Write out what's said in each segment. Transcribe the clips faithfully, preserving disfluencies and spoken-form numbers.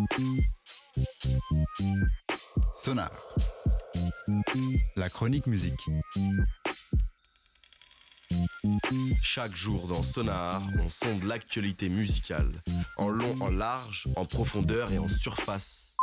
Sonar, la chronique musique. Chaque jour dans Sonar, on sonde l'actualité musicale, en long, en large, en profondeur et en surface.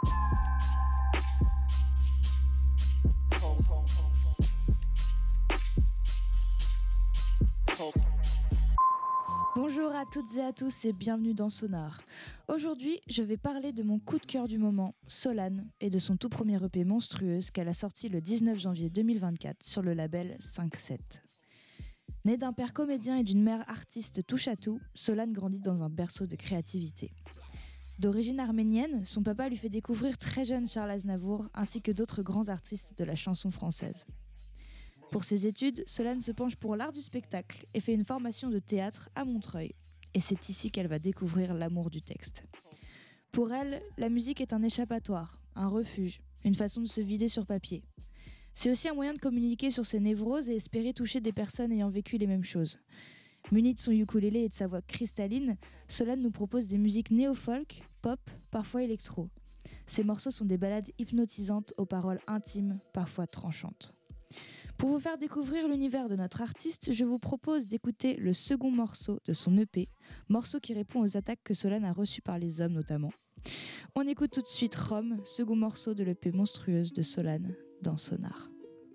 Bonjour à toutes et à tous et bienvenue dans Sonar. Aujourd'hui, je vais parler de mon coup de cœur du moment, Solane, et de son tout premier E P Monstrueuse qu'elle a sorti le dix-neuf janvier deux mille vingt-quatre sur le label cinq sept. Née d'un père comédien et d'une mère artiste touche-à-tout, Solane grandit dans un berceau de créativité. D'origine arménienne, son papa lui fait découvrir très jeune Charles Aznavour ainsi que d'autres grands artistes de la chanson française. Pour ses études, Solane se penche pour l'art du spectacle et fait une formation de théâtre à Montreuil. Et c'est ici qu'elle va découvrir l'amour du texte. Pour elle, la musique est un échappatoire, un refuge, une façon de se vider sur papier. C'est aussi un moyen de communiquer sur ses névroses et espérer toucher des personnes ayant vécu les mêmes choses. Munie de son ukulélé et de sa voix cristalline, Solane nous propose des musiques néo-folk, pop, parfois électro. Ses morceaux sont des ballades hypnotisantes aux paroles intimes, parfois tranchantes. Pour vous faire découvrir l'univers de notre artiste, je vous propose d'écouter le second morceau de son E P, morceau qui répond aux attaques que Solane a reçues par les hommes notamment. On écoute tout de suite Rome, second morceau de l'E P Monstrueuse de Solane dans Sonar.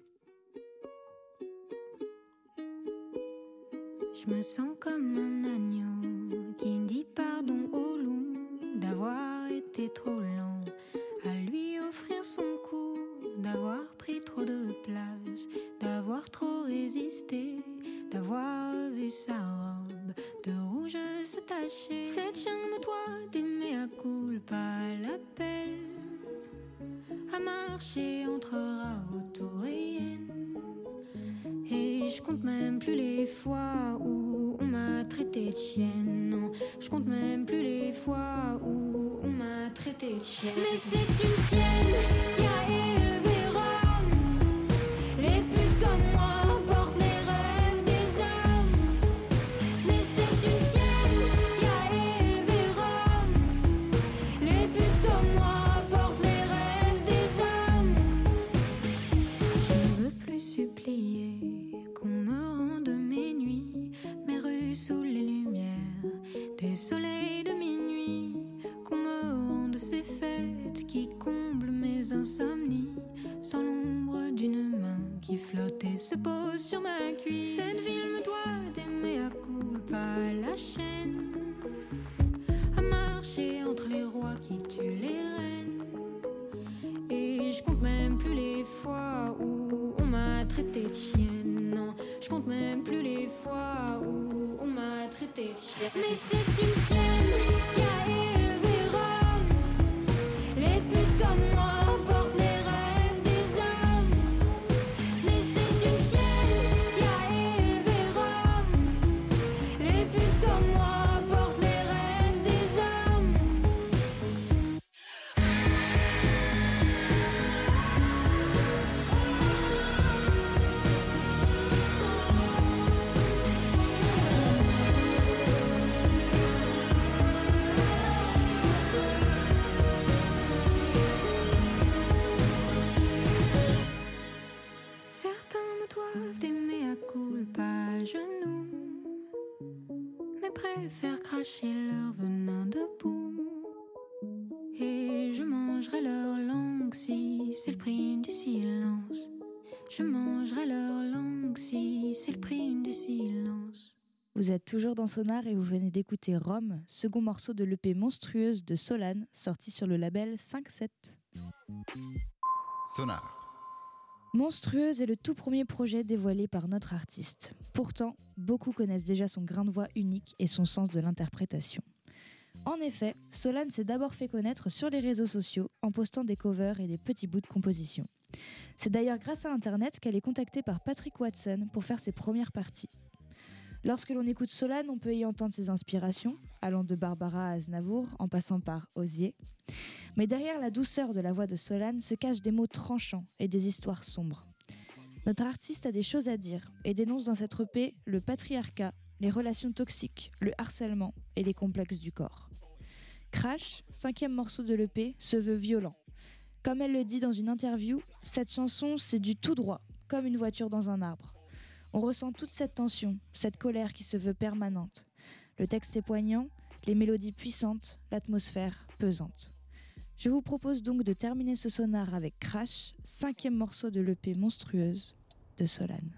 Je me sens comme un agneau qui dit pardon au loup d'avoir été trop lent à lui offrir son cou, d'avoir pris trop de place, d'avoir trop résisté, d'avoir vu sa robe de rouge se tacher. Cette jungle me doit d'aimer à culpa l'appel à marcher entre rats et hyènes. Et je compte même plus les fois où on m'a traité de chienne. Non, je compte même plus les fois où on m'a traité de chienne. Mais c'est une chienne qui a élevé Rome. Les putes comme moi portent les rêves des hommes. Mais c'est une chienne qui a élevé Rome. Les putes comme moi portent les rêves des hommes. Je ne veux plus supplier qu'on me rende mes nuits, mes rues sous les lumières des soleils de minuit, qu'on me rende ces fêtes qui comblent mes insomnies, sans l'ombre d'une main qui flotte et se pose sur ma cuisse. Cette ville me doit d'aimer à culpa la chaîne, à marcher entre les rois qui tuent les reines. Et je compte même plus les fois où on m'a traité de chienne. Non, je compte même plus les fois où on m'a traité de chienne. Mais c'est une chienne qui a élevé Rome. Les putes comme moi portent les rêves des hommes. Mais c'est une chienne qui a élevé Rome. Les putes comme moi portent les rêves des hommes. Certains me doivent d'aimer à culpa à genoux, mais préfèrent cracher leur venin debout. Et je mangerai leur langue si c'est le prix du silence. Je mangerai leur langue si c'est le prix du silence. Vous êtes toujours dans Sonar et vous venez d'écouter Rome, second morceau de l'E P Monstrueuse de Solane, sorti sur le label cinq sept. Sonar, Monstrueuse est le tout premier projet dévoilé par notre artiste. Pourtant, beaucoup connaissent déjà son grain de voix unique et son sens de l'interprétation. En effet, Solane s'est d'abord fait connaître sur les réseaux sociaux en postant des covers et des petits bouts de composition. C'est d'ailleurs grâce à Internet qu'elle est contactée par Patrick Watson pour faire ses premières parties. Lorsque l'on écoute Solane, on peut y entendre ses inspirations, allant de Barbara à Aznavour, en passant par Hozier. Mais derrière la douceur de la voix de Solane se cachent des mots tranchants et des histoires sombres. Notre artiste a des choses à dire et dénonce dans cette E P le patriarcat, les relations toxiques, le harcèlement et les complexes du corps. Crash, cinquième morceau de l'E P, se veut violent. Comme elle le dit dans une interview, cette chanson, c'est du tout droit, comme une voiture dans un arbre. On ressent toute cette tension, cette colère qui se veut permanente. Le texte est poignant, les mélodies puissantes, l'atmosphère pesante. Je vous propose donc de terminer ce sonar avec Crash, cinquième morceau de l'E P Monstrueuse de Solane.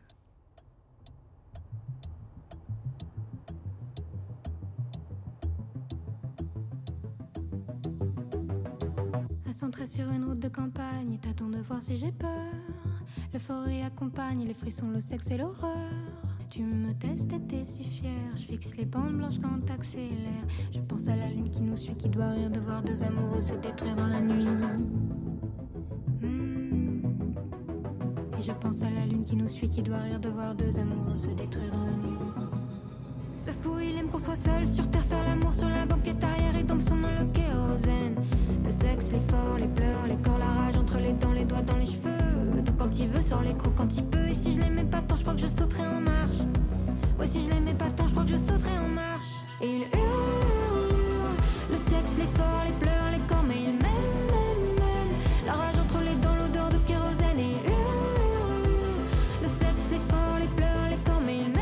Centré sur une route de campagne, t'attends de voir si j'ai peur. L'euphorie accompagne les frissons, le sexe et l'horreur. Tu me testes et t'es si fière. Je fixe les bandes blanches quand t'accélères. Je pense à la lune qui nous suit, qui doit rire de voir deux amoureux se détruire dans la nuit. Mmh. Et je pense à la lune qui nous suit, qui doit rire de voir deux amoureux se détruire dans la nuit. Ce fou, il aime qu'on soit seul sur terre, faire l'amour sur la banquette arrière et dans son nom le kérosène. Le sexe, les forts, les pleurs, les corps, la rage entre les dents, les doigts dans les cheveux. Donc quand il veut, sort les crocs quand il peut. Et si je l'aimais pas tant, je crois que je sauterais en marche. Ouais, si je l'aimais pas tant, je crois que je sauterais en marche. Et il hurle, le sexe, les forts, les pleurs, les corps, mais il m'aime, m'aime, m'aime. La rage entre les dents, l'odeur de kérosène. Et il hurle, le sexe, les forts, les pleurs, les corps, mais il m'aime.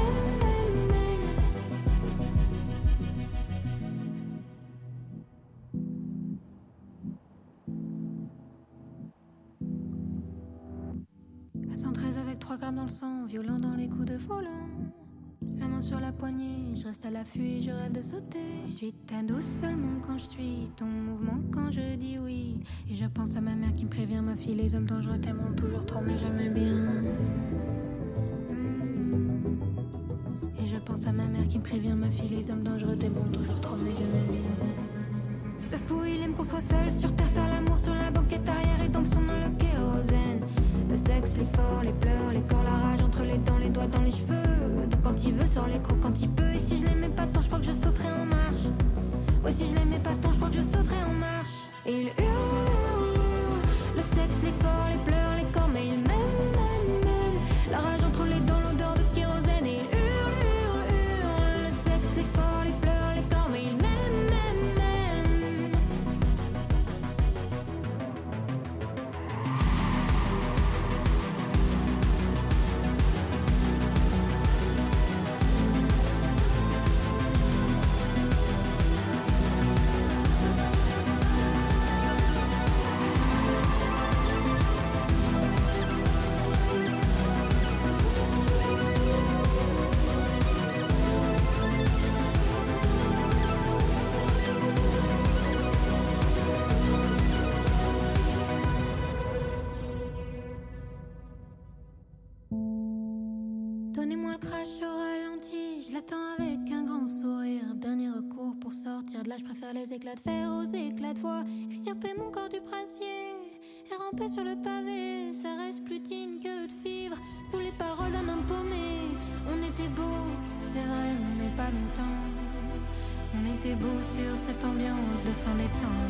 cent treize avec trois grammes dans le sang, violent dans les coups de volant. La main sur la poignée, je reste à l'affût et je rêve de sauter. Je suis ta douce seulement quand je suis ton mouvement quand je dis oui. Et je pense à ma mère qui me prévient, ma fille, les hommes dangereux t'aimeront toujours trop mais jamais bien. Mmh. Et je pense à ma mère qui me prévient, ma fille, les hommes dangereux t'aimeront toujours trop mais jamais bien. Ce fou, il aime qu'on soit seul sur terre, faire l'amour sur la banquette arrière et dans son nom le kérosène. Le sexe, les forts, les pleurs, les corps, la rage entre les dents, les doigts dans les cheveux. Donc quand il veut, sort les crocs quand il peut. Et si je l'aimais pas tant, je crois que je sauterais en marche. Ouais, si je l'aimais pas tant, je crois que je sauterais en marche. Et il hurle, le sexe, les forts, les pleurs, les corps, mais il m'aime, m'aime, m'aime. La rage entre les dents, l'odeur de kérosène. Et il hurle, hurle, hurle, le sexe, les forts, les pleurs, les corps, mais il m'aime, m'aime, m'aime. Donnez-moi le crash au ralenti, je l'attends avec un grand sourire. Dernier recours pour sortir de là, je préfère les éclats de fer aux éclats de voix. Extirper mon corps du brassier et ramper sur le pavé, ça reste plus digne que de vivre sous les paroles d'un homme paumé. On était beau, c'est vrai, mais pas longtemps. On était beau sur cette ambiance de fin des temps.